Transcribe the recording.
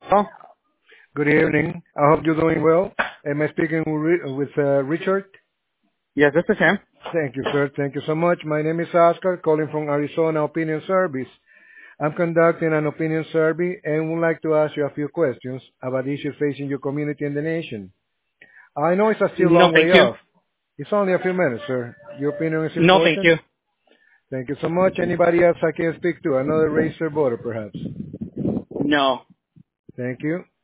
Oh, Good evening. I hope you're doing well. Am I speaking with Richard? yes, this is him. Thank you, sir. Thank you so much. My name is Oscar, calling from Arizona Opinion Service. I'm conducting an opinion survey and would like to ask you a few questions about issues facing your community and the nation. I know it's a still No, long way thank you. off. It's only a few minutes, sir. Your opinion is No, thank important. you. Thank you so much. Anybody else I can speak to? Another racer voter, perhaps. No. Thank you.